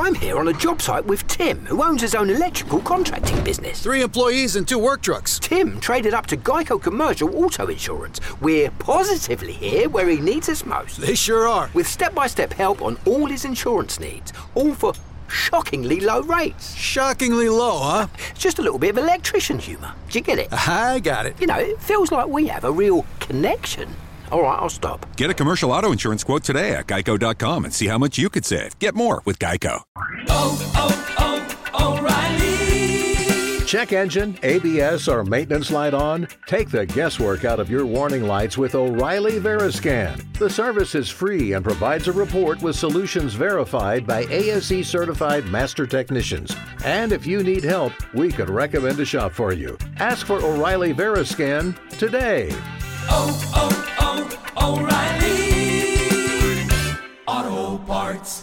I'm here on a job site with Tim, who owns his own electrical contracting business. 3 employees and 2 work trucks. Tim traded up to Geico Commercial Auto Insurance. We're positively here where he needs us most. They sure are. With step-by-step help on all his insurance needs, all for shockingly low rates. Shockingly low, huh? It's just a little bit of electrician humour. Do you get it? I got it. You know, it feels like we have a real connection. All right, I'll stop. Get a commercial auto insurance quote today at geico.com and see how much you could save. Get more with Geico. O'Reilly. Check engine, ABS, or maintenance light on? Take the guesswork out of your warning lights with O'Reilly Veriscan. The service is free and provides a report with solutions verified by ASE certified master technicians. And if you need help, we could recommend a shop for you. Ask for O'Reilly Veriscan today. O'Reilly Auto Parts.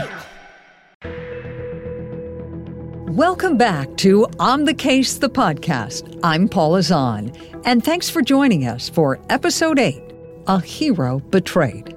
Welcome back to On the Case, the podcast. I'm Paula Zahn, and thanks for joining us for Episode 8, A Hero Betrayed.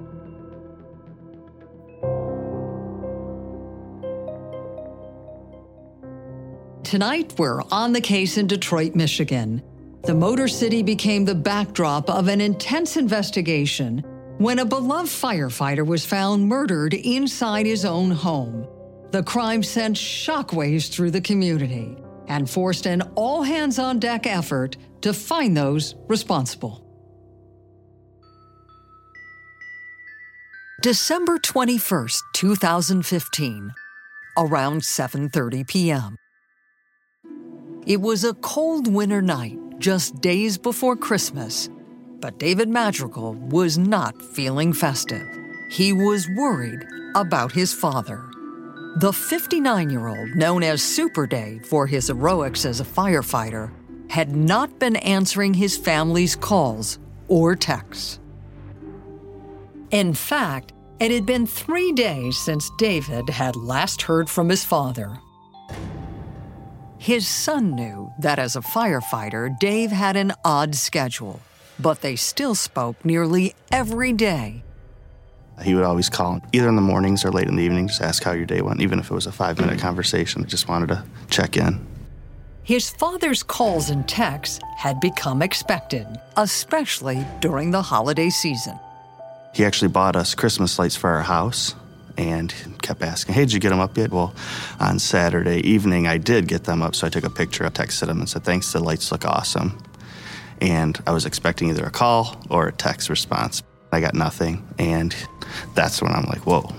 Tonight, we're on the case in Detroit, Michigan. The Motor City became the backdrop of an intense investigation when a beloved firefighter was found murdered inside his own home. The crime sent shockwaves through the community and forced an all-hands-on-deck effort to find those responsible. December 21st, 2015, around 7:30 p.m. It was a cold winter night, just days before Christmas, but David Madrigal was not feeling festive. He was worried about his father. The 59-year-old, known as Super Dave for his heroics as a firefighter, had not been answering his family's calls or texts. In fact, it had been 3 days since David had last heard from his father. His son knew that as a firefighter, Dave had an odd schedule, but they still spoke nearly every day. He would always call, either in the mornings or late in the evening, just ask how your day went, even if it was a 5-minute conversation. Just wanted to check in. His father's calls and texts had become expected, especially during the holiday season. He actually bought us Christmas lights for our house and kept asking, hey, did you get them up yet? Well, on Saturday evening, I did get them up, so I took a picture, I texted him and said, thanks, the lights look awesome. And I was expecting either a call or a text response. I got nothing, and that's when I'm like, whoa.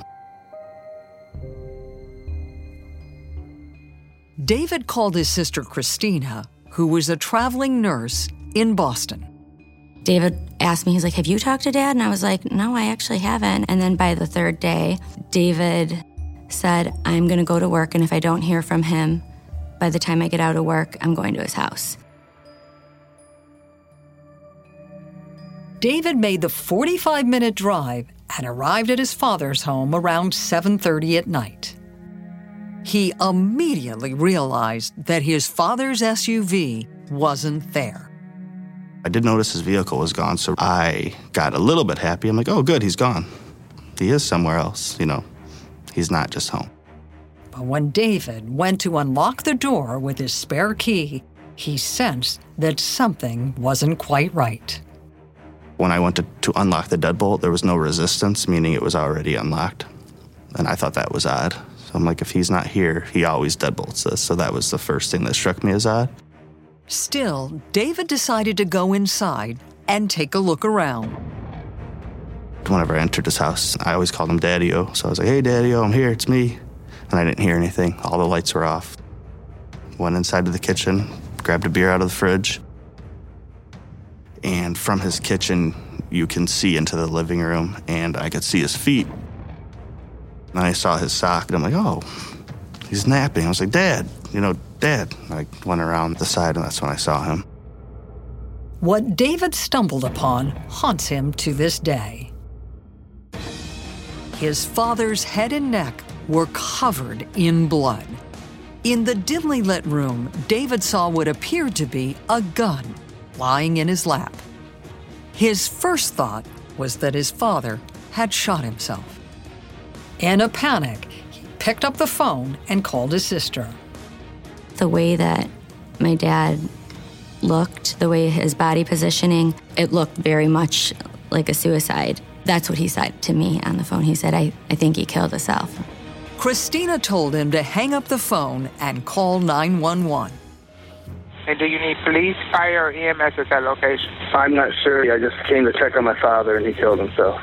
David called his sister Christina, who was a traveling nurse in Boston. David asked me, he's like, have you talked to Dad? And I was like, no, I actually haven't. And then by the 3rd day, David said, I'm going to go to work, and if I don't hear from him by the time I get out of work, I'm going to his house. David made the 45-minute drive and arrived at his father's home around 7:30 at night. He immediately realized that his father's SUV wasn't there. I did notice his vehicle was gone, so I got a little bit happy. I'm like, oh, good, he's gone. He is somewhere else, He's not just home. But when David went to unlock the door with his spare key, he sensed that something wasn't quite right. When I went to unlock the deadbolt, there was no resistance, meaning it was already unlocked. And I thought that was odd. So I'm like, if he's not here, he always deadbolts this. So that was the first thing that struck me as odd. Still, David decided to go inside and take a look around. Whenever I entered his house, I always called him Daddy-O. So I was like, hey, Daddy-O, I'm here, it's me. And I didn't hear anything. All the lights were off. Went inside to the kitchen, grabbed a beer out of the fridge. And from his kitchen, you can see into the living room, and I could see his feet. And I saw his sock, and I'm like, oh, he's napping. I was like, Dad, Dad. I went around the side, and that's when I saw him. What David stumbled upon haunts him to this day. His father's head and neck were covered in blood. In the dimly lit room, David saw what appeared to be a gun lying in his lap. His first thought was that his father had shot himself. In a panic, he picked up the phone and called his sister. The way that my dad looked, the way his body positioning, it looked very much like a suicide. That's what he said to me on the phone. He said, I think he killed himself. Christina told him to hang up the phone and call 911. And do you need police, fire, or EMS at that location? I'm not sure. I just came to check on my father, and he killed himself.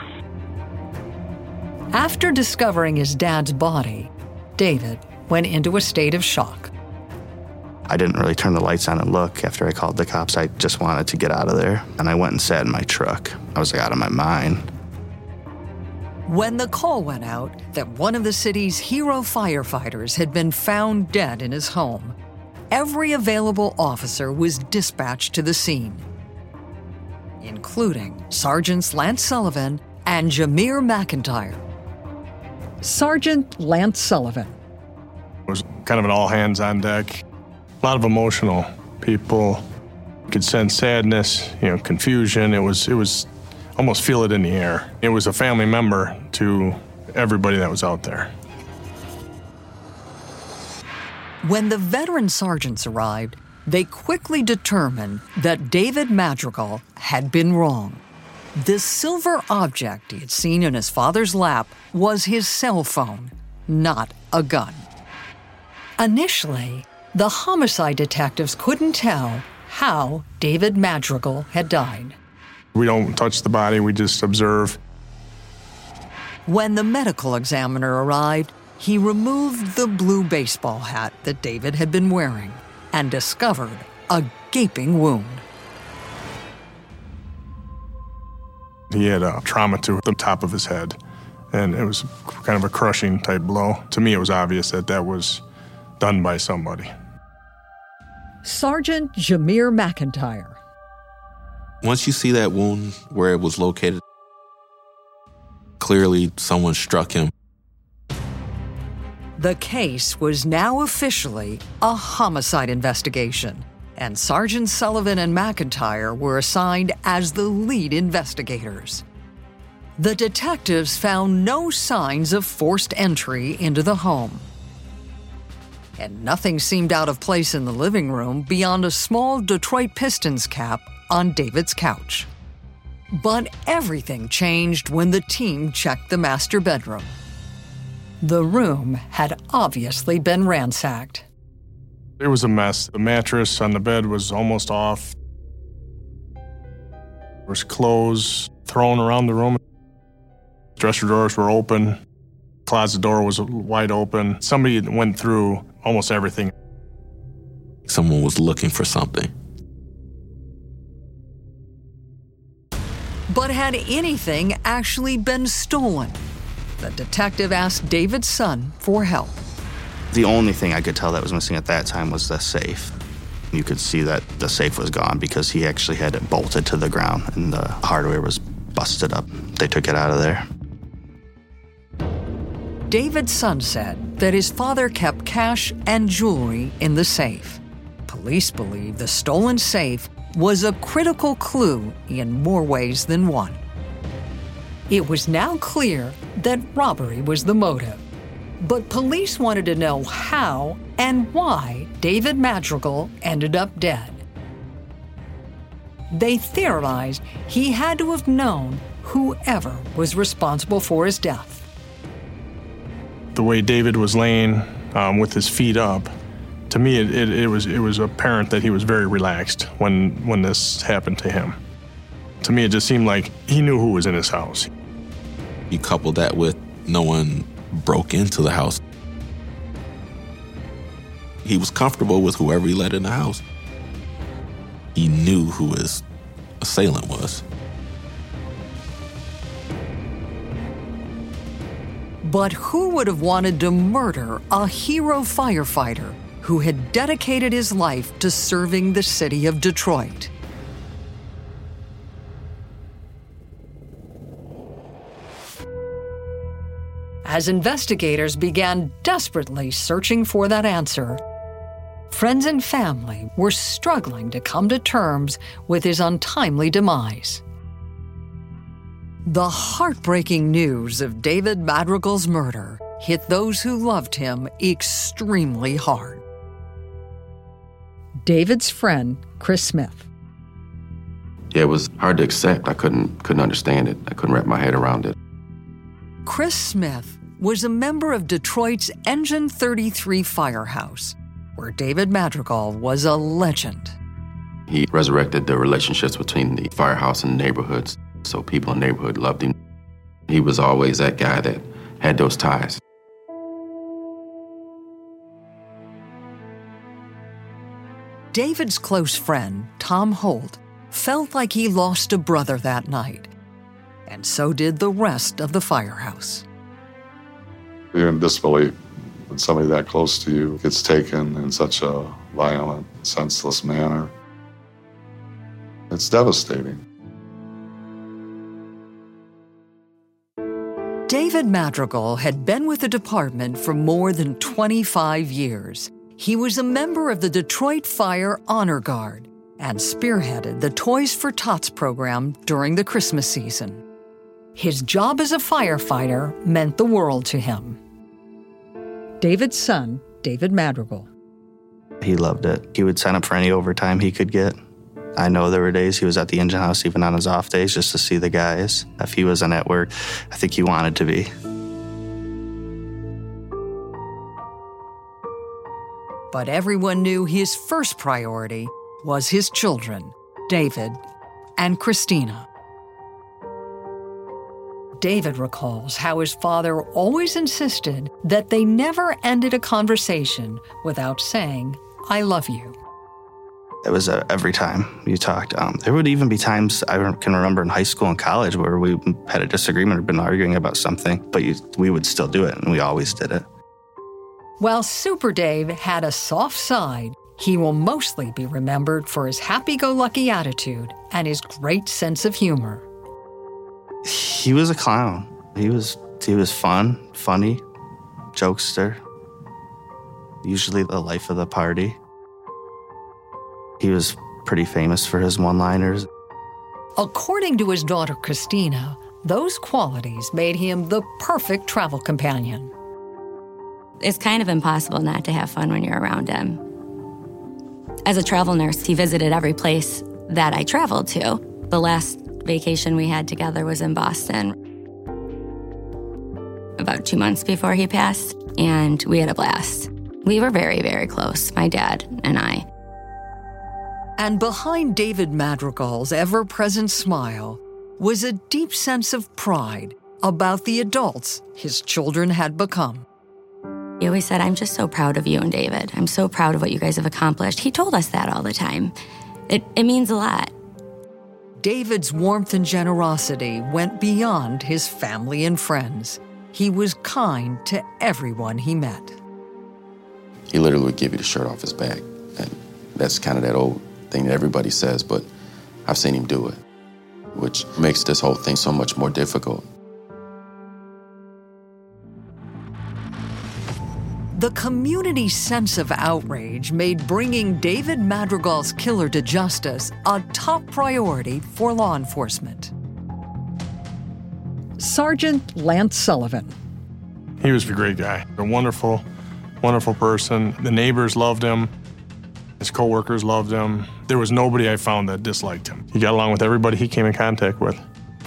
After discovering his dad's body, David went into a state of shock. I didn't really turn the lights on and look after I called the cops. I just wanted to get out of there, and I went and sat in my truck. I was out of my mind. When the call went out that one of the city's hero firefighters had been found dead in his home, every available officer was dispatched to the scene, including Sergeants Lance Sullivan and Jameer McIntyre. Sergeant Lance Sullivan. It was kind of an all-hands-on-deck. A lot of emotional people. You could sense sadness, confusion. It was almost feel it in the air. It was a family member to everybody that was out there. When the veteran sergeants arrived, they quickly determined that David Madrigal had been wrong. The silver object he had seen in his father's lap was his cell phone, not a gun. Initially, the homicide detectives couldn't tell how David Madrigal had died. We don't touch the body, we just observe. When the medical examiner arrived, he removed the blue baseball hat that David had been wearing and discovered a gaping wound. He had a trauma to the top of his head, and it was kind of a crushing type blow. To me, it was obvious that was done by somebody. Sergeant Jameer McIntyre. Once you see that wound where it was located, clearly someone struck him. The case was now officially a homicide investigation, and Sergeant Sullivan and McIntyre were assigned as the lead investigators. The detectives found no signs of forced entry into the home. And nothing seemed out of place in the living room beyond a small Detroit Pistons cap on David's couch. But everything changed when the team checked the master bedroom. The room had obviously been ransacked. It was a mess. The mattress on the bed was almost off. There was clothes thrown around the room. Dresser drawers were open. Closet door was wide open. Somebody went through almost everything. Someone was looking for something. But had anything actually been stolen? The detective asked David's son for help. The only thing I could tell that was missing at that time was the safe. You could see that the safe was gone because he actually had it bolted to the ground and the hardware was busted up. They took it out of there. David's son said that his father kept cash and jewelry in the safe. Police believe the stolen safe was a critical clue in more ways than one. It was now clear that robbery was the motive, but police wanted to know how and why David Madrigal ended up dead. They theorized he had to have known whoever was responsible for his death. The way David was laying with his feet up, to me it was apparent that he was very relaxed when this happened to him. To me, it just seemed like he knew who was in his house. You couple that with no one broke into the house. He was comfortable with whoever he let in the house. He knew who his assailant was. But who would have wanted to murder a hero firefighter who had dedicated his life to serving the city of Detroit? As investigators began desperately searching for that answer, friends and family were struggling to come to terms with his untimely demise. The heartbreaking news of David Madrigal's murder hit those who loved him extremely hard. David's friend, Chris Smith. Yeah, it was hard to accept. I couldn't understand it. I couldn't wrap my head around it. Chris Smith was a member of Detroit's Engine 33 firehouse, where David Madrigal was a legend. He resurrected the relationships between the firehouse and the neighborhoods, so people in the neighborhood loved him. He was always that guy that had those ties. David's close friend, Tom Holt, felt like he lost a brother that night, and so did the rest of the firehouse. You're in disbelief when somebody that close to you gets taken in such a violent, senseless manner. It's devastating. David Madrigal had been with the department for more than 25 years. He was a member of the Detroit Fire Honor Guard and spearheaded the Toys for Tots program during the Christmas season. His job as a firefighter meant the world to him. David's son, David Madrigal. He loved it. He would sign up for any overtime he could get. I know there were days he was at the engine house, even on his off days, just to see the guys. If he wasn't at work, I think he wanted to be. But everyone knew his first priority was his children, David and Christina. David recalls how his father always insisted that they never ended a conversation without saying, "I love you." It was every time you talked. There would even be times I can remember in high school and college where we had a disagreement or been arguing about something, but we would still do it, and we always did it. While Super Dave had a soft side, he will mostly be remembered for his happy-go-lucky attitude and his great sense of humor. He was a clown. He was fun, funny, jokester, usually the life of the party. He was pretty famous for his one-liners. According to his daughter Christina, those qualities made him the perfect travel companion. It's kind of impossible not to have fun when you're around him. As a travel nurse, he visited every place that I traveled to. The last vacation we had together was in Boston, about 2 months before he passed, and we had a blast. We were very, very close, my dad and I. And behind David Madrigal's ever-present smile was a deep sense of pride about the adults his children had become. He always said, "I'm just so proud of you and David. I'm so proud of what you guys have accomplished." He told us that all the time. It means a lot. David's warmth and generosity went beyond his family and friends. He was kind to everyone he met. He literally would give you the shirt off his back. And that's kind of that old thing that everybody says, but I've seen him do it, which makes this whole thing so much more difficult. The community's sense of outrage made bringing David Madrigal's killer to justice a top priority for law enforcement. Sergeant Lance Sullivan. He was a great guy, a wonderful, wonderful person. The neighbors loved him. His coworkers loved him. There was nobody I found that disliked him. He got along with everybody he came in contact with.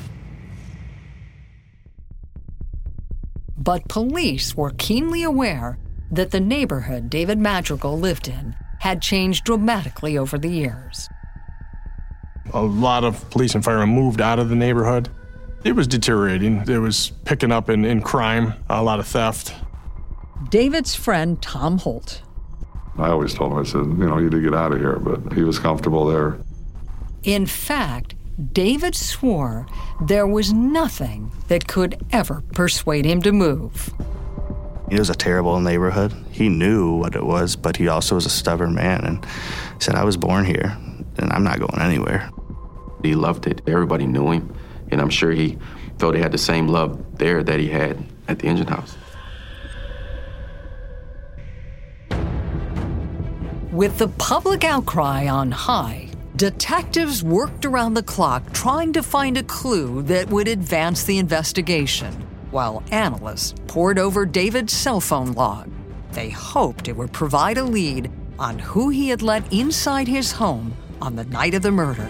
But police were keenly aware that the neighborhood David Madrigal lived in had changed dramatically over the years. A lot of police and firemen moved out of the neighborhood. It was deteriorating. It was picking up in crime, a lot of theft. David's friend, Tom Holt. I always told him, I said, you need to get out of here, but he was comfortable there. In fact, David swore there was nothing that could ever persuade him to move. It was a terrible neighborhood. He knew what it was, but he also was a stubborn man and said, "I was born here, and I'm not going anywhere." He loved it. Everybody knew him, and I'm sure he felt he had the same love there that he had at the engine house. With the public outcry on high, detectives worked around the clock trying to find a clue that would advance the investigation. while analysts pored over David's cell phone log. They hoped it would provide a lead on who he had let inside his home on the night of the murder.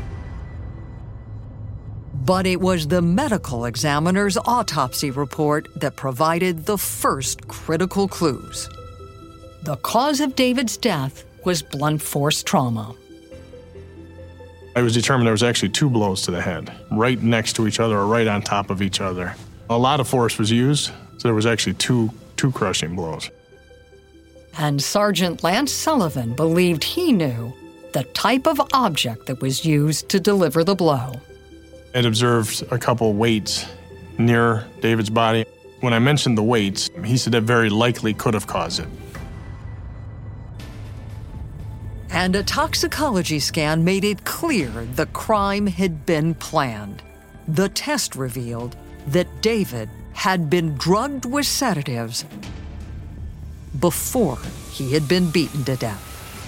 But it was the medical examiner's autopsy report that provided the first critical clues. The cause of David's death was blunt force trauma. It was determined there was actually 2 blows to the head, right next to each other or right on top of each other. A lot of force was used, so there was actually two crushing blows. And Sergeant Lance Sullivan believed he knew the type of object that was used to deliver the blow. It observed a couple weights near David's body. When I mentioned the weights, he said that very likely could have caused it. And a toxicology scan made it clear the crime had been planned. The test revealed that David had been drugged with sedatives before he had been beaten to death.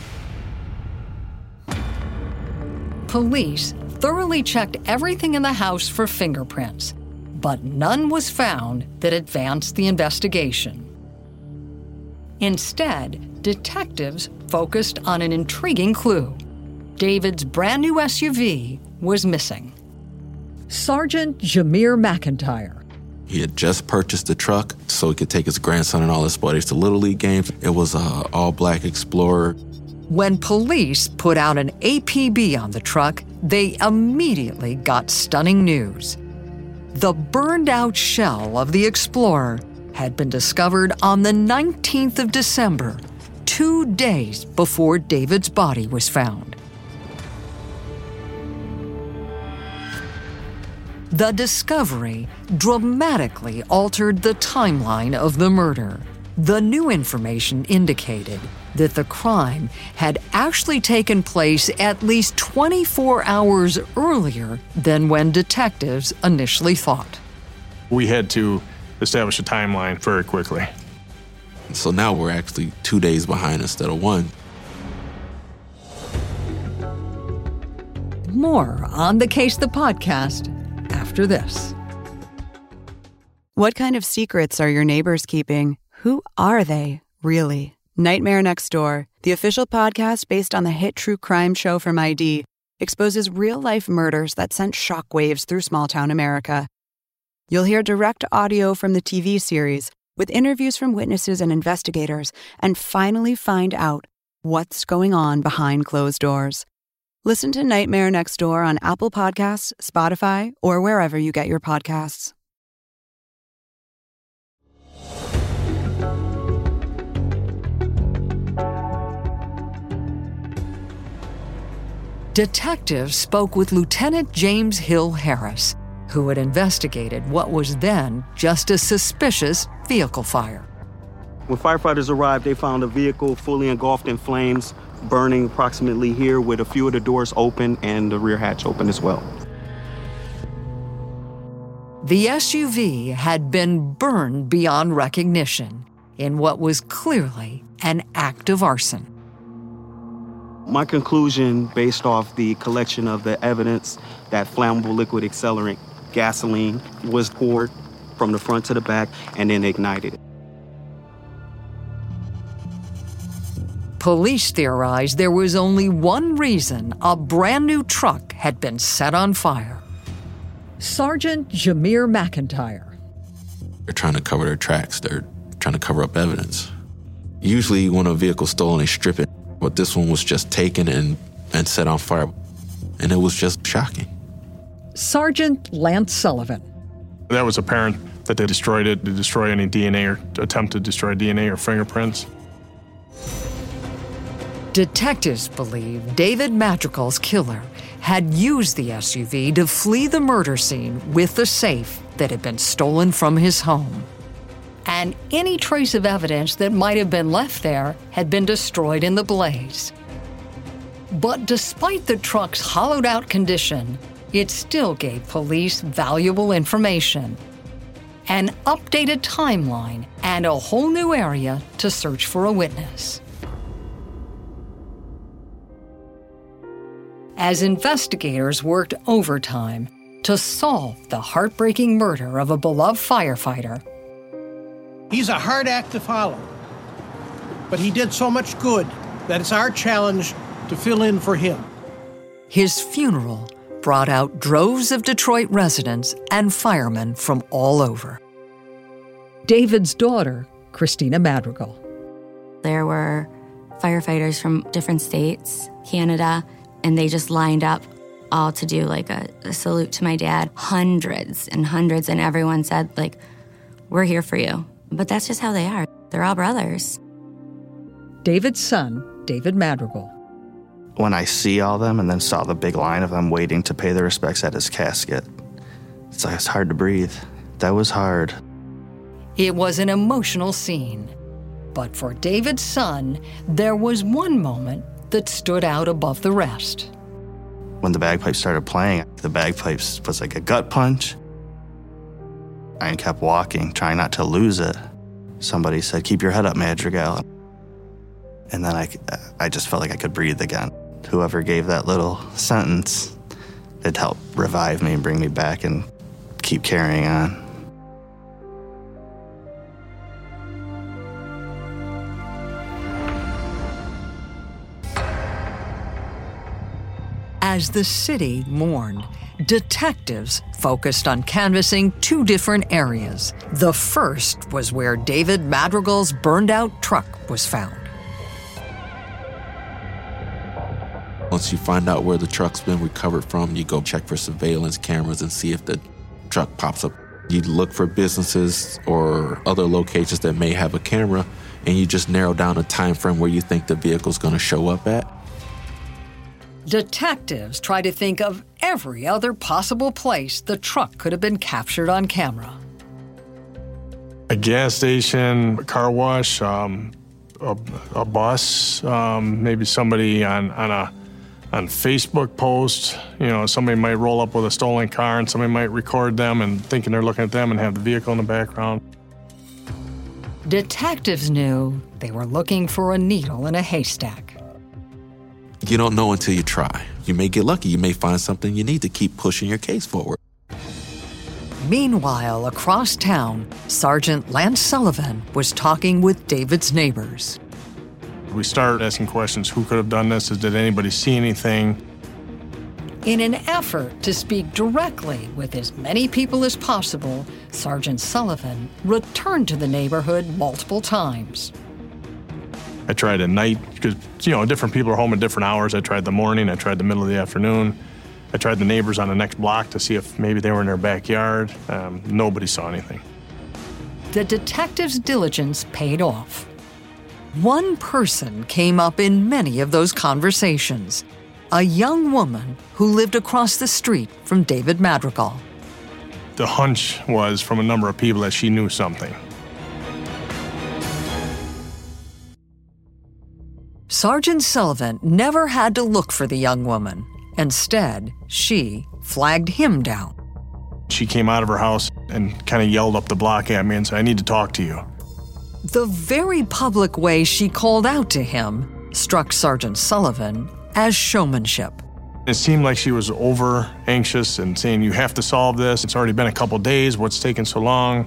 Police thoroughly checked everything in the house for fingerprints, but none was found that advanced the investigation. Instead, detectives focused on an intriguing clue. David's brand new SUV was missing. Sergeant Jameer McIntyre. He had just purchased the truck so he could take his grandson and all his buddies to Little League games. It was an all-black Explorer. When police put out an APB on the truck, they immediately got stunning news. The burned-out shell of the Explorer had been discovered on the 19th of December, 2 days before David's body was found. The discovery dramatically altered the timeline of the murder. The new information indicated that the crime had actually taken place at least 24 hours earlier than when detectives initially thought. We had to establish a timeline very quickly. So now we're actually 2 days behind instead of 1. More on The Case, the podcast, after this. What kind of secrets are your neighbors keeping? Who are they, really? Nightmare Next Door, the official podcast based on the hit true crime show from ID, exposes real-life murders that sent shockwaves through small-town America. You'll hear direct audio from the TV series with interviews from witnesses and investigators, and finally find out what's going on behind closed doors. Listen to Nightmare Next Door on Apple Podcasts, Spotify, or wherever you get your podcasts. Detectives spoke with Lieutenant James Hill Harris, who had investigated what was then just a suspicious vehicle fire. When firefighters arrived, they found a vehicle fully engulfed in flames, burning approximately here with a few of the doors open and the rear hatch open as well. The SUV had been burned beyond recognition in what was clearly an act of arson. My conclusion, based off the collection of the evidence, that flammable liquid accelerant gasoline was poured from the front to the back and then ignited. Police theorized there was only one reason a brand new truck had been set on fire. Sergeant Jameer McIntyre. They're trying to cover their tracks. They're trying to cover up evidence. Usually when a vehicle's stolen, they strip it. But this one was just taken and set on fire. And it was just shocking. Sergeant Lance Sullivan. That was apparent that they destroyed it to destroy any DNA or attempt to destroy DNA or fingerprints. Detectives believe David Madrigal's killer had used the SUV to flee the murder scene with the safe that had been stolen from his home. And any trace of evidence that might have been left there had been destroyed in the blaze. But despite the truck's hollowed-out condition, it still gave police valuable information, an updated timeline, and a whole new area to search for a witness. As investigators worked overtime, to solve the heartbreaking murder of a beloved firefighter. He's a hard act to follow, but he did so much good that it's our challenge to fill in for him. His funeral brought out droves of Detroit residents and firemen from all over. David's daughter, Christina Madrigal. There were firefighters from different states, Canada, and they just lined up all to do like a salute to my dad. Hundreds and hundreds, and everyone said, like, we're here for you. But that's just how they are. They're all brothers. David's son, David Madrigal. When I see all them and then saw the big line of them waiting to pay their respects at his casket, it's hard to breathe. That was hard. It was an emotional scene. But for David's son, there was one moment that stood out above the rest. When the bagpipes started playing, the bagpipes was like a gut punch. I kept walking, trying not to lose it. Somebody said, "Keep your head up, Madrigal." And then I just felt like I could breathe again. Whoever gave that little sentence, it helped revive me and bring me back and keep carrying on. As the city mourned, detectives focused on canvassing two different areas. The first was where David Madrigal's burned-out truck was found. Once you find out where the truck's been recovered from, you go check for surveillance cameras and see if the truck pops up. You look for businesses or other locations that may have a camera, and you just narrow down a time frame where you think the vehicle's going to show up at. Detectives try to think of every other possible place the truck could have been captured on camera. A gas station, a car wash, a bus, maybe somebody on Facebook post. You know, somebody might roll up with a stolen car and somebody might record them and thinking they're looking at them and have the vehicle in the background. Detectives knew they were looking for a needle in a haystack. You don't know until you try. You may get lucky. You may find something you need to keep pushing your case forward. Meanwhile, across town, Sergeant Lance Sullivan was talking with David's neighbors. We started asking questions. Who could have done this? Did anybody see anything? In an effort to speak directly with as many people as possible, Sergeant Sullivan returned to the neighborhood multiple times. I tried at night because, different people are home at different hours. I tried the morning, I tried the middle of the afternoon. I tried the neighbors on the next block to see if maybe they were in their backyard. Nobody saw anything. The detective's diligence paid off. One person came up in many of those conversations, a young woman who lived across the street from David Madrigal. The hunch was from a number of people that she knew something. Sergeant Sullivan never had to look for the young woman. Instead, she flagged him down. She came out of her house and kind of yelled up the block at me and said, "I need to talk to you." The very public way she called out to him struck Sergeant Sullivan as showmanship. It seemed like she was over anxious and saying, "You have to solve this. It's already been a couple days. What's taking so long?"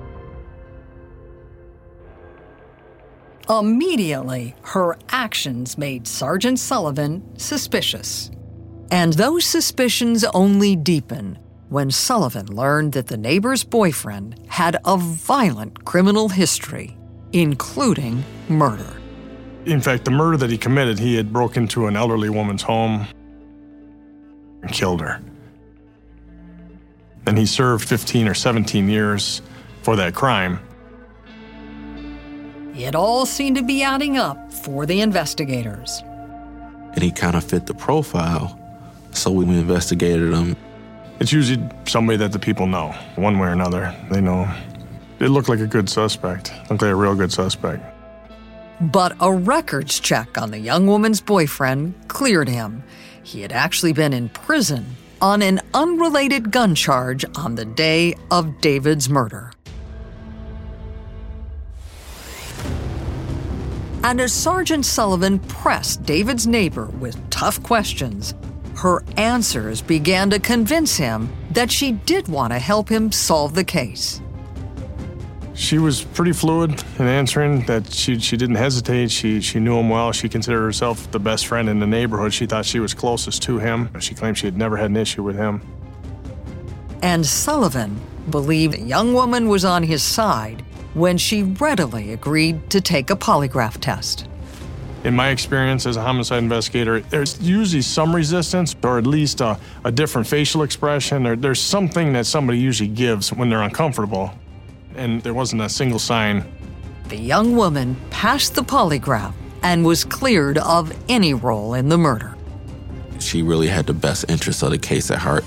Immediately, her actions made Sergeant Sullivan suspicious. And those suspicions only deepened when Sullivan learned that the neighbor's boyfriend had a violent criminal history, including murder. In fact, the murder that he committed, he had broken into an elderly woman's home and killed her. And he served 15 or 17 years for that crime. It all seemed to be adding up for the investigators. And he kind of fit the profile, so we investigated him. It's usually somebody that the people know, one way or another. They know. It looked like a good suspect. Looked like a real good suspect. But a records check on the young woman's boyfriend cleared him. He had actually been in prison on an unrelated gun charge on the day of David's murder. And as Sergeant Sullivan pressed David's neighbor with tough questions, Her answers began to convince him that she did want to help him solve the case. She was pretty fluid in answering, that she didn't hesitate. She knew him well. She considered herself the best friend in the neighborhood. She thought she was closest to him. She claimed she had never had an issue with him. And Sullivan believed the young woman was on his side when she readily agreed to take a polygraph test. In my experience as a homicide investigator, there's usually some resistance, or at least a different facial expression, or there's something that somebody usually gives when they're uncomfortable. And there wasn't a single sign. The young woman passed the polygraph and was cleared of any role in the murder. She really had the best interests of the case at heart.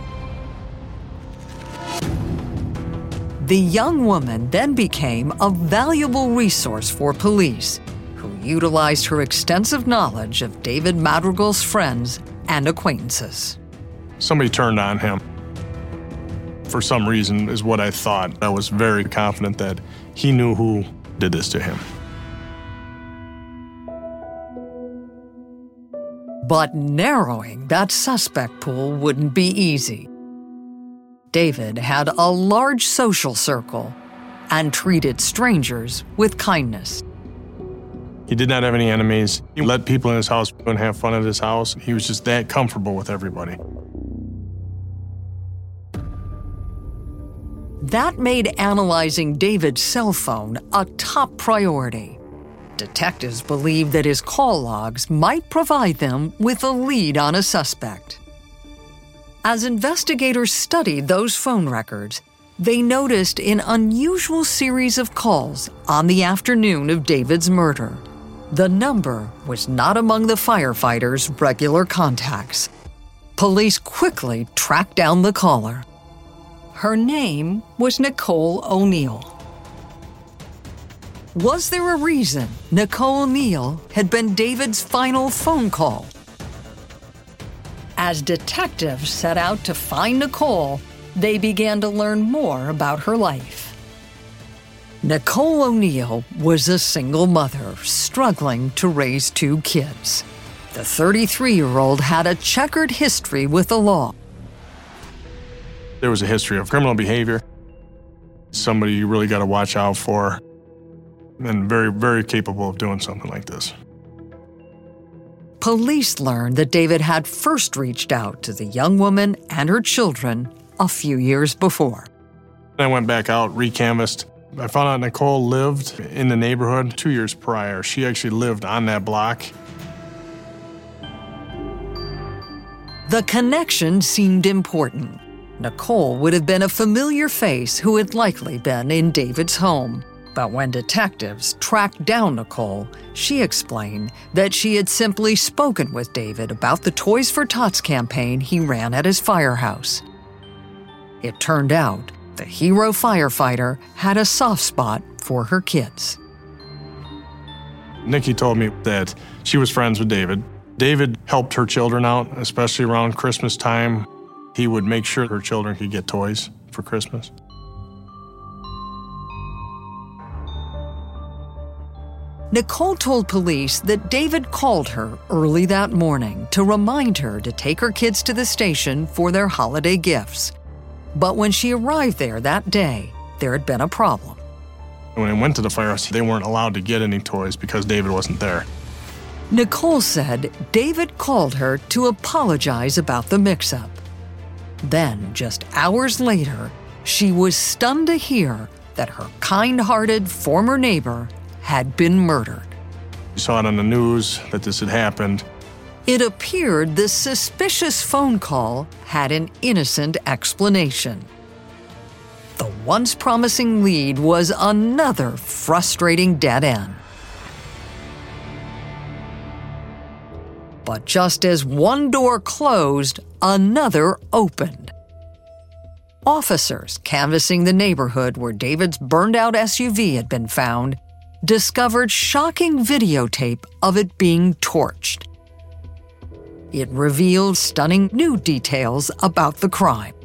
The young woman then became a valuable resource for police, who utilized her extensive knowledge of David Madrigal's friends and acquaintances. Somebody turned on him. For some reason, is what I thought. I was very confident that he knew who did this to him. But narrowing that suspect pool wouldn't be easy. David had a large social circle and treated strangers with kindness. He did not have any enemies. He let people in his house and have fun at his house. He was just that comfortable with everybody. That made analyzing David's cell phone a top priority. Detectives believed that his call logs might provide them with a lead on a suspect. As investigators studied those phone records, they noticed an unusual series of calls on the afternoon of David's murder. The number was not among the firefighters' regular contacts. Police quickly tracked down the caller. Her name was Nicole O'Neill. Was there a reason Nicole O'Neill had been David's final phone call? As detectives set out to find Nicole, they began to learn more about her life. Nicole O'Neill was a single mother struggling to raise 2 kids. The 33-year-old had a checkered history with the law. There was a history of criminal behavior. Somebody you really got to watch out for, and very, very capable of doing something like this. Police learned that David had first reached out to the young woman and her children a few years before. I went back out, recanvassed. I found out Nicole lived in the neighborhood 2 years prior. She actually lived on that block. The connection seemed important. Nicole would have been a familiar face who had likely been in David's home. But when detectives tracked down Nicole, she explained that she had simply spoken with David about the Toys for Tots campaign he ran at his firehouse. It turned out the hero firefighter had a soft spot for her kids. Nikki told me that she was friends with David. David helped her children out, especially around Christmas time. He would make sure her children could get toys for Christmas. Nicole told police that David called her early that morning to remind her to take her kids to the station for their holiday gifts. But when she arrived there that day, there had been a problem. When I went to the firehouse, they weren't allowed to get any toys because David wasn't there. Nicole said David called her to apologize about the mix-up. Then, just hours later, she was stunned to hear that her kind-hearted former neighbor had been murdered. We saw it on the news that this had happened. It appeared the suspicious phone call had an innocent explanation. The once promising lead was another frustrating dead end. But just as one door closed, another opened. Officers canvassing the neighborhood where David's burned-out SUV had been found discovered shocking videotape of it being torched. It revealed stunning new details about the crime.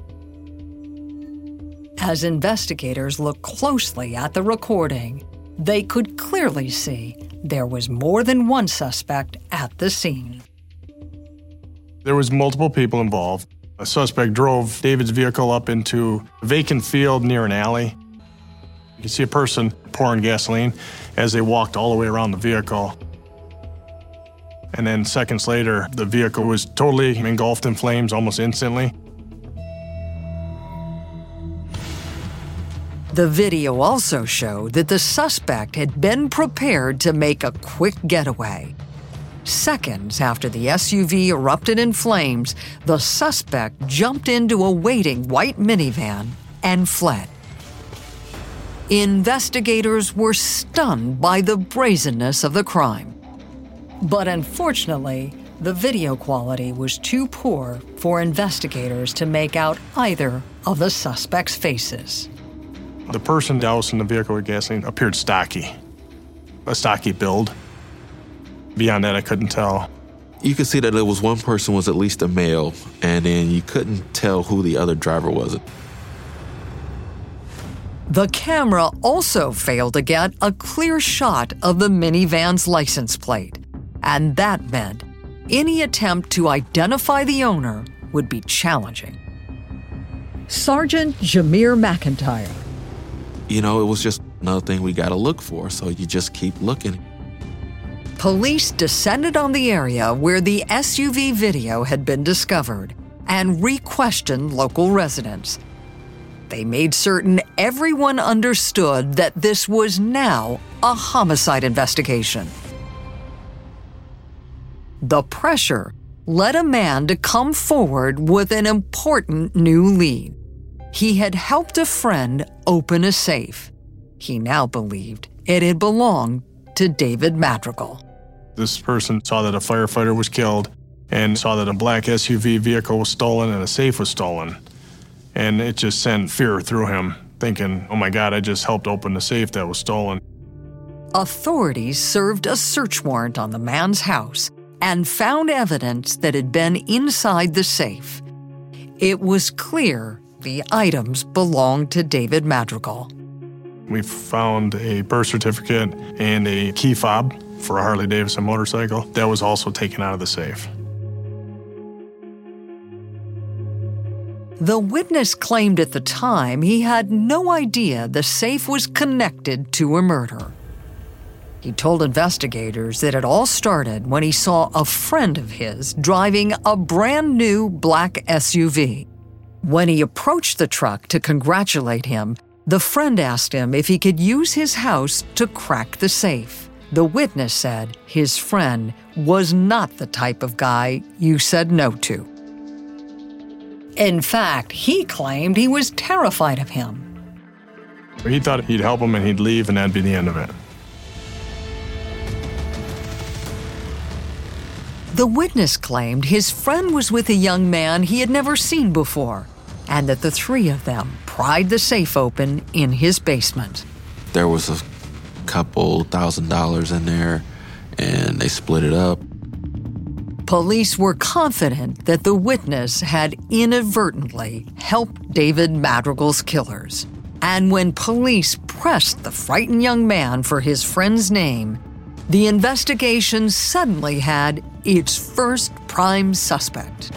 As investigators looked closely at the recording, they could clearly see there was more than one suspect at the scene. There was multiple people involved. A suspect drove David's vehicle up into a vacant field near an alley. You can see a person pouring gasoline as they walked all the way around the vehicle. And then seconds later, the vehicle was totally engulfed in flames almost instantly. The video also showed that the suspect had been prepared to make a quick getaway. Seconds after the SUV erupted in flames, the suspect jumped into a waiting white minivan and fled. Investigators were stunned by the brazenness of the crime. But unfortunately, the video quality was too poor for investigators to make out either of the suspects' faces. The person doused in the vehicle with gasoline appeared stocky, a stocky build. Beyond that, I couldn't tell. You could see that there was one person was at least a male, and then you couldn't tell who the other driver was. The camera also failed to get a clear shot of the minivan's license plate, and that meant any attempt to identify the owner would be challenging. Sergeant Jameer McIntyre. You know, it was just another thing we got to look for, so you just keep looking. Police descended on the area where the SUV video had been discovered and re-questioned local residents. They made certain everyone understood that this was now a homicide investigation. The pressure led a man to come forward with an important new lead. He had helped a friend open a safe. He now believed it had belonged to David Madrigal. This person saw that a firefighter was killed and saw that a black SUV vehicle was stolen and a safe was stolen. And it just sent fear through him, thinking, oh my God, I just helped open the safe that was stolen. Authorities served a search warrant on the man's house and found evidence that had been inside the safe. It was clear the items belonged to David Madrigal. We found a birth certificate and a key fob for a Harley-Davidson motorcycle that was also taken out of the safe. The witness claimed at the time he had no idea the safe was connected to a murder. He told investigators that it all started when he saw a friend of his driving a brand new black SUV. When he approached the truck to congratulate him, the friend asked him if he could use his house to crack the safe. The witness said his friend was not the type of guy you said no to. In fact, he claimed he was terrified of him. He thought he'd help him and he'd leave and that'd be the end of it. The witness claimed his friend was with a young man he had never seen before, and that the three of them pried the safe open in his basement. There was a couple $1,000s in there, and they split it up. Police were confident that the witness had inadvertently helped David Madrigal's killers. And when police pressed the frightened young man for his friend's name, the investigation suddenly had its first prime suspect.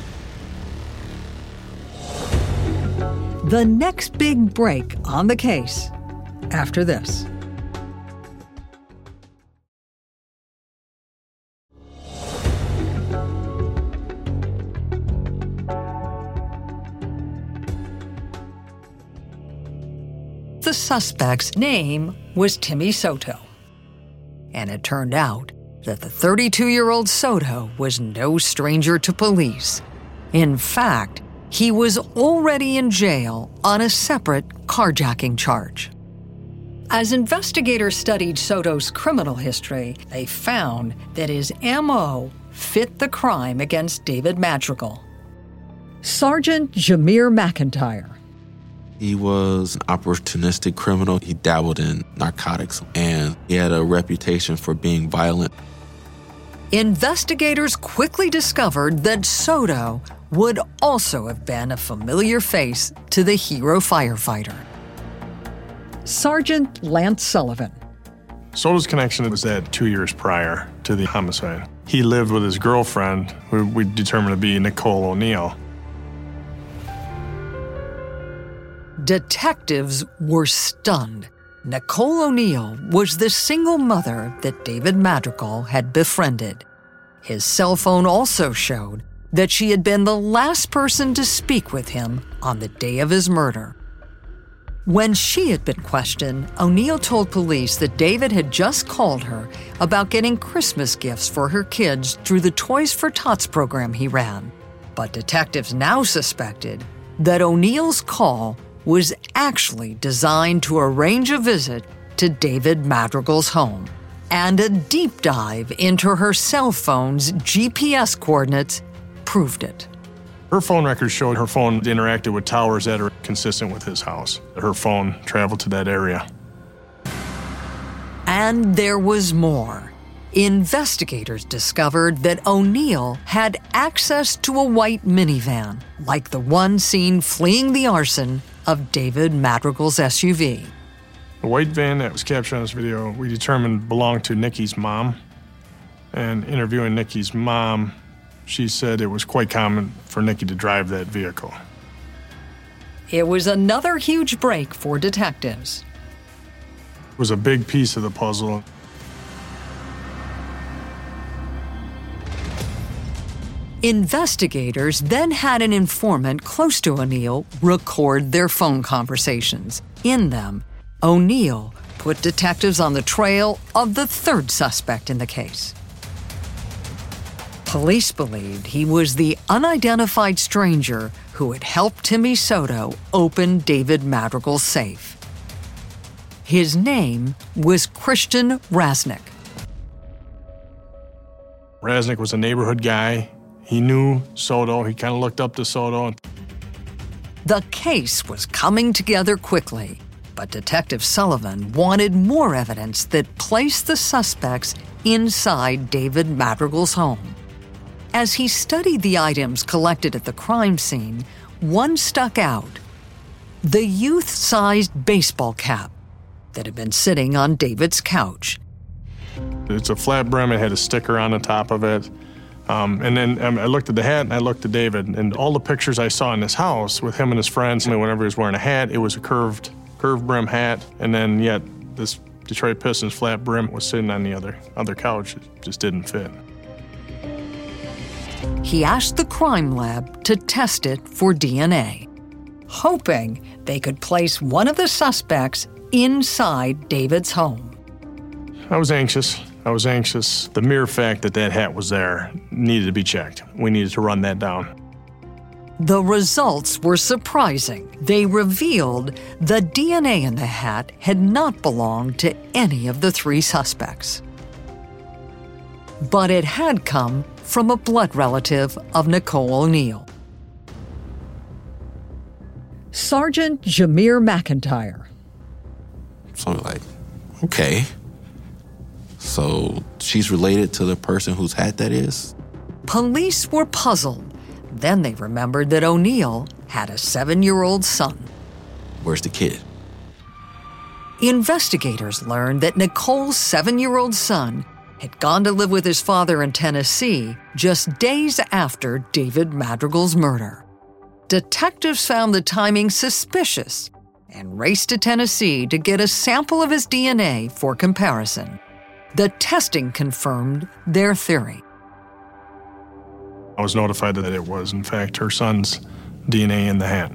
The next big break on the case after this. The suspect's name was Timmy Soto. And it turned out that the 32-year-old Soto was no stranger to police. In fact, he was already in jail on a separate carjacking charge. As investigators studied Soto's criminal history, they found that his MO fit the crime against David Madrigal. Sergeant Jameer McIntyre. He was an opportunistic criminal. He dabbled in narcotics, and he had a reputation for being violent. Investigators quickly discovered that Soto would also have been a familiar face to the hero firefighter. Sergeant Lance Sullivan. Soto's connection was that 2 years prior to the homicide. He lived with his girlfriend, who we determined to be Nicole O'Neill. Detectives were stunned. Nicole O'Neill was the single mother that David Madrigal had befriended. His cell phone also showed that she had been the last person to speak with him on the day of his murder. When she had been questioned, O'Neill told police that David had just called her about getting Christmas gifts for her kids through the Toys for Tots program he ran. But detectives now suspected that O'Neill's call was actually designed to arrange a visit to David Madrigal's home. And a deep dive into her cell phone's GPS coordinates proved it. Her phone records showed her phone interacted with towers that are consistent with his house. Her phone traveled to that area. And there was more. Investigators discovered that O'Neill had access to a white minivan, like the one seen fleeing the arson of David Madrigal's SUV. The white van that was captured on this video, we determined belonged to Nikki's mom. And interviewing Nikki's mom, she said it was quite common for Nikki to drive that vehicle. It was another huge break for detectives. It was a big piece of the puzzle. Investigators then had an informant close to O'Neill record their phone conversations. In them, O'Neill put detectives on the trail of the third suspect in the case. Police believed he was the unidentified stranger who had helped Timmy Soto open David Madrigal's safe. His name was Christian Raznick. Raznick was a neighborhood guy. He knew Soto. He kind of looked up to Soto. The case was coming together quickly, but Detective Sullivan wanted more evidence that placed the suspects inside David Madrigal's home. As he studied the items collected at the crime scene, one stuck out: the youth-sized baseball cap that had been sitting on David's couch. It's a flat brim. It had a sticker on the top of it. And then I looked at the hat and I looked at David, and all the pictures I saw in his house with him and his friends, whenever he was wearing a hat, it was a curved brim hat, and then yet this Detroit Pistons flat brim was sitting on the other couch. It just didn't fit. He asked the crime lab to test it for DNA, hoping they could place one of the suspects inside David's home. I was anxious. The mere fact that hat was there needed to be checked. We needed to run that down. The results were surprising. They revealed the DNA in the hat had not belonged to any of the three suspects. But it had come from a blood relative of Nicole O'Neill. Sergeant Jameer McIntyre. So like, okay. So she's related to the person whose hat that is? Police were puzzled. Then they remembered that O'Neill had a 7-year-old son. Where's the kid? Investigators learned that Nicole's 7-year-old son had gone to live with his father in Tennessee just days after David Madrigal's murder. Detectives found the timing suspicious and raced to Tennessee to get a sample of his DNA for comparison. The testing confirmed their theory. I was notified that it was, in fact, her son's DNA in the hat.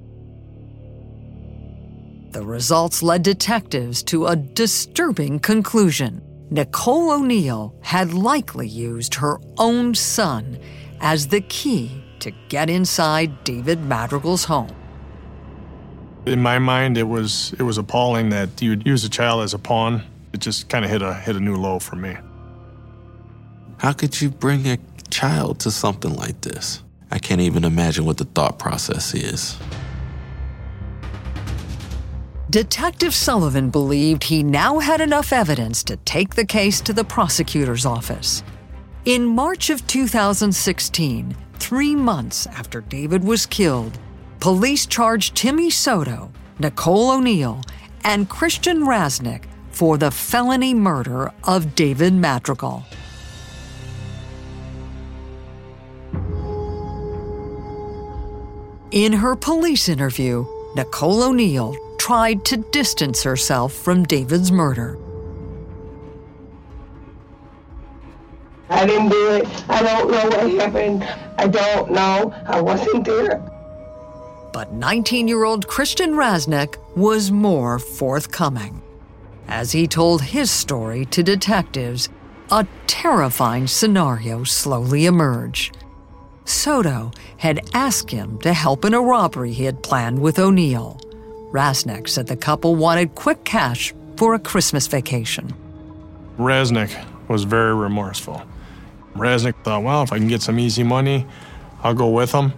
The results led detectives to a disturbing conclusion. Nicole O'Neill had likely used her own son as the key to get inside David Madrigal's home. In my mind, it was appalling that you'd use a child as a pawn. It just kind of hit a new low for me. How could you bring a child to something like this? I can't even imagine what the thought process is. Detective Sullivan believed he now had enough evidence to take the case to the prosecutor's office. In March of 2016, 3 months after David was killed, police charged Timmy Soto, Nicole O'Neill, and Christian Raznick for the felony murder of David Madrigal. In her police interview, Nicole O'Neill tried to distance herself from David's murder. I didn't do it. I don't know what happened. I don't know. I wasn't there. But 19-year-old Christian Rasnick was more forthcoming. As he told his story to detectives, a terrifying scenario slowly emerged. Soto had asked him to help in a robbery he had planned with O'Neill. Rasnick said the couple wanted quick cash for a Christmas vacation. Rasnick was very remorseful. Rasnick thought, well, if I can get some easy money, I'll go with him.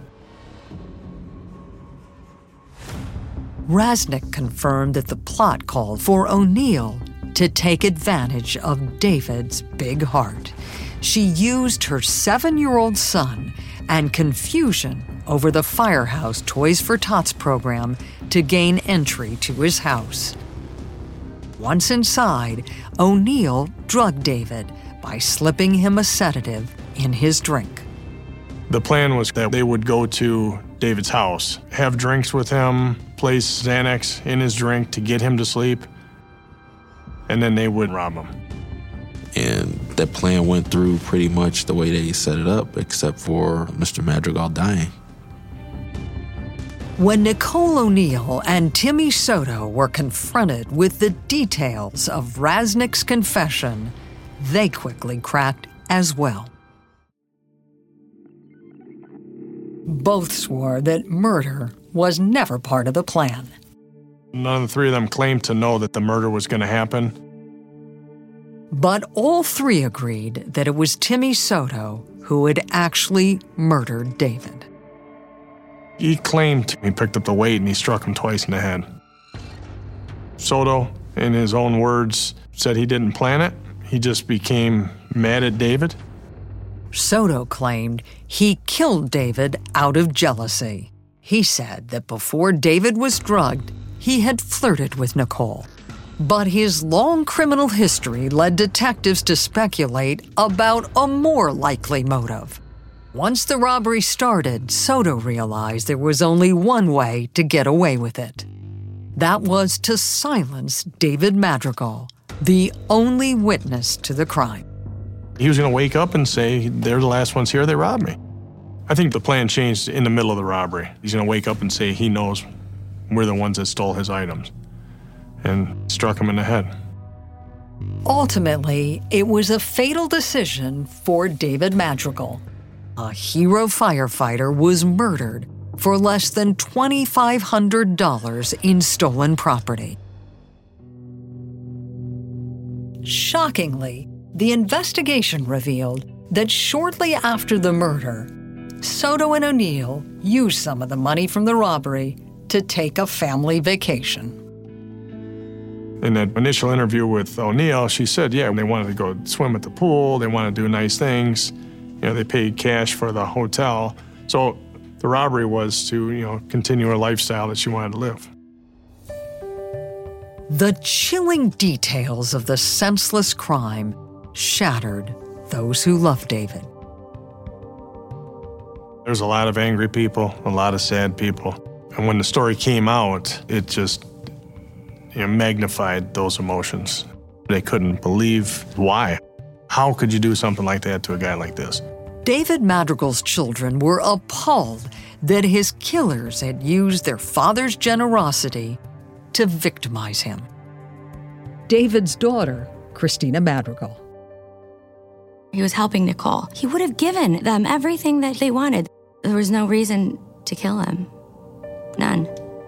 Rasnick confirmed that the plot called for O'Neill to take advantage of David's big heart. She used her 7-year-old son and confusion over the Firehouse Toys for Tots program to gain entry to his house. Once inside, O'Neill drugged David by slipping him a sedative in his drink. The plan was that they would go to David's house, have drinks with him, place Xanax in his drink to get him to sleep, and then they would rob him. And that plan went through pretty much the way they set it up, except for Mr. Madrigal dying. When Nicole O'Neill and Timmy Soto were confronted with the details of Rasnick's confession, they quickly cracked as well. Both swore that murder was never part of the plan. None of the three of them claimed to know that the murder was going to happen. But all three agreed that it was Timmy Soto who had actually murdered David. He claimed he picked up the weight and he struck him twice in the head. Soto, in his own words, said he didn't plan it. He just became mad at David. Soto claimed he killed David out of jealousy. He said that before David was drugged, he had flirted with Nicole. But his long criminal history led detectives to speculate about a more likely motive. Once the robbery started, Soto realized there was only one way to get away with it. That was to silence David Madrigal, the only witness to the crime. He was going to wake up and say, they're the last ones here, they robbed me. I think the plan changed in the middle of the robbery. He's going to wake up and say he knows we're the ones that stole his items, and struck him in the head. Ultimately, it was a fatal decision for David Madrigal. A hero firefighter was murdered for less than $2,500 in stolen property. Shockingly, the investigation revealed that shortly after the murder, Soto and O'Neill used some of the money from the robbery to take a family vacation. In that initial interview with O'Neill, she said, yeah, they wanted to go swim at the pool, they wanted to do nice things. They paid cash for the hotel. So the robbery was to, continue her lifestyle that she wanted to live. The chilling details of the senseless crime shattered those who loved David. There's a lot of angry people, a lot of sad people. And when the story came out, it just magnified those emotions. They couldn't believe why. How could you do something like that to a guy like this? David Madrigal's children were appalled that his killers had used their father's generosity to victimize him. David's daughter, Christina Madrigal. He was helping Nicole. He would have given them everything that they wanted. There was no reason to kill him. None.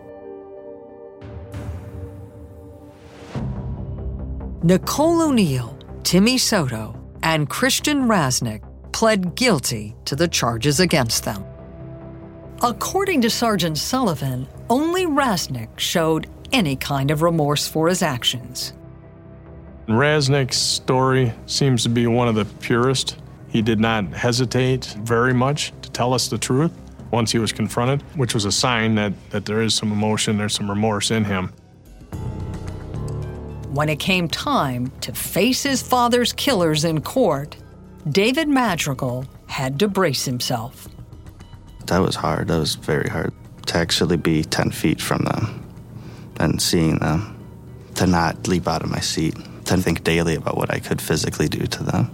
Nicole O'Neill, Timmy Soto, and Christian Rasnick pled guilty to the charges against them. According to Sergeant Sullivan, only Rasnick showed any kind of remorse for his actions. Rasnick's story seems to be one of the purest. He did not hesitate very much to tell us the truth once he was confronted, which was a sign that there is some emotion, there's some remorse in him. when it came time to face his father's killers in court, David Madrigal had to brace himself. That was hard. That was very hard. To actually be 10 feet from them and seeing them, to not leap out of my seat, to think daily about what I could physically do to them.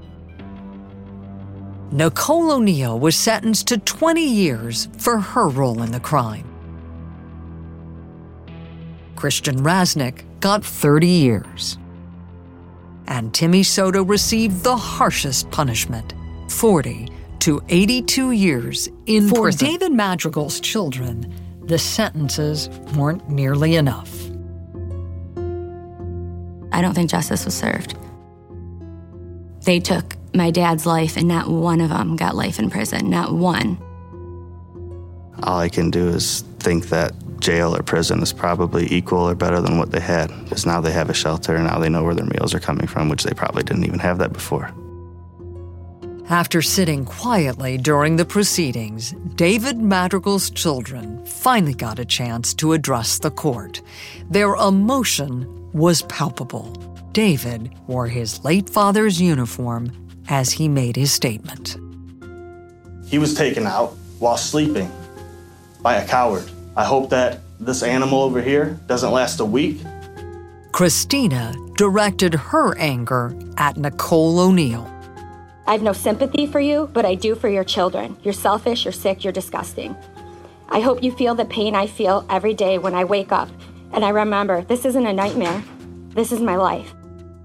Nicole O'Neal was sentenced to 20 years for her role in the crime. Christian Raznick got 30 years. And Timmy Soto received the harshest punishment, 40 to 82 years in prison. For David Madrigal's children, the sentences weren't nearly enough. I don't think justice was served. They took my dad's life, and not one of them got life in prison, not one. All I can do is think that jail or prison is probably equal or better than what they had, because now they have a shelter and now they know where their meals are coming from, which they probably didn't even have that before. After sitting quietly during the proceedings, David Madrigal's children finally got a chance to address the court. Their emotion was palpable. David wore his late father's uniform as he made his statement. He was taken out while sleeping by a coward. I hope that this animal over here doesn't last a week. Christina directed her anger at Nicole O'Neal. I have no sympathy for you, but I do for your children. You're selfish, you're sick, you're disgusting. I hope you feel the pain I feel every day when I wake up. And I remember, this isn't a nightmare. This is my life.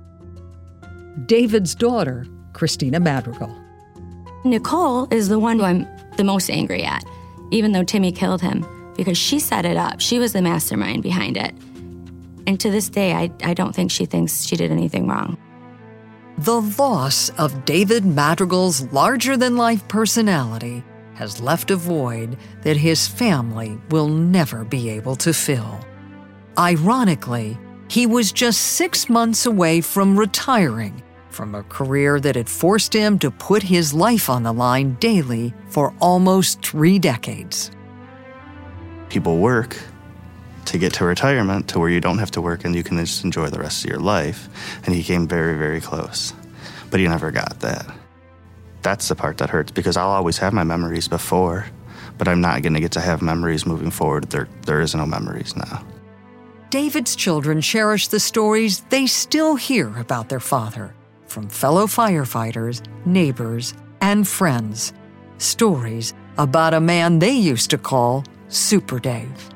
David's daughter, Christina Madrigal. Nicole is the one who I'm the most angry at, even though Timmy killed him, because she set it up. She was the mastermind behind it. And to this day, I don't think she thinks she did anything wrong. The loss of David Madrigal's larger-than-life personality has left a void that his family will never be able to fill. Ironically, he was just 6 months away from retiring from a career that had forced him to put his life on the line daily for almost 3 decades. People work to get to retirement to where you don't have to work and you can just enjoy the rest of your life. And he came very, very close. But he never got that. That's the part that hurts, because I'll always have my memories before, but I'm not going to get to have memories moving forward. There is no memories now. David's children cherish the stories they still hear about their father from fellow firefighters, neighbors, and friends. Stories about a man they used to call Super Dave.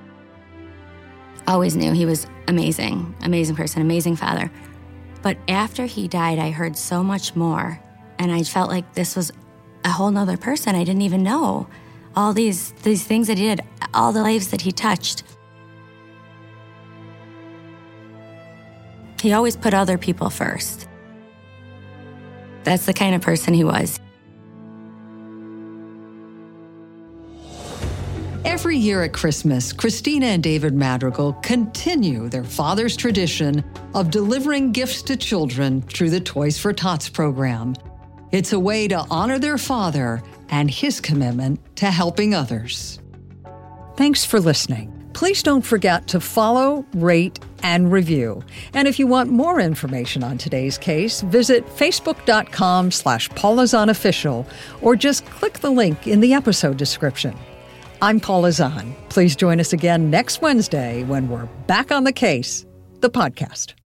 Always knew he was amazing, amazing person, amazing father. But after he died, I heard so much more, and I felt like this was a whole nother person I didn't even know. All these things that he did, all the lives that he touched. He always put other people first. That's the kind of person he was. Every year at Christmas, Christina and David Madrigal continue their father's tradition of delivering gifts to children through the Toys for Tots program. It's a way to honor their father and his commitment to helping others. Thanks for listening. Please don't forget to follow, rate, and review. And if you want more information on today's case, visit facebook.com/Paula Zahn Official or just click the link in the episode description. I'm Paula Zahn. Please join us again next Wednesday when we're back on the case, the podcast.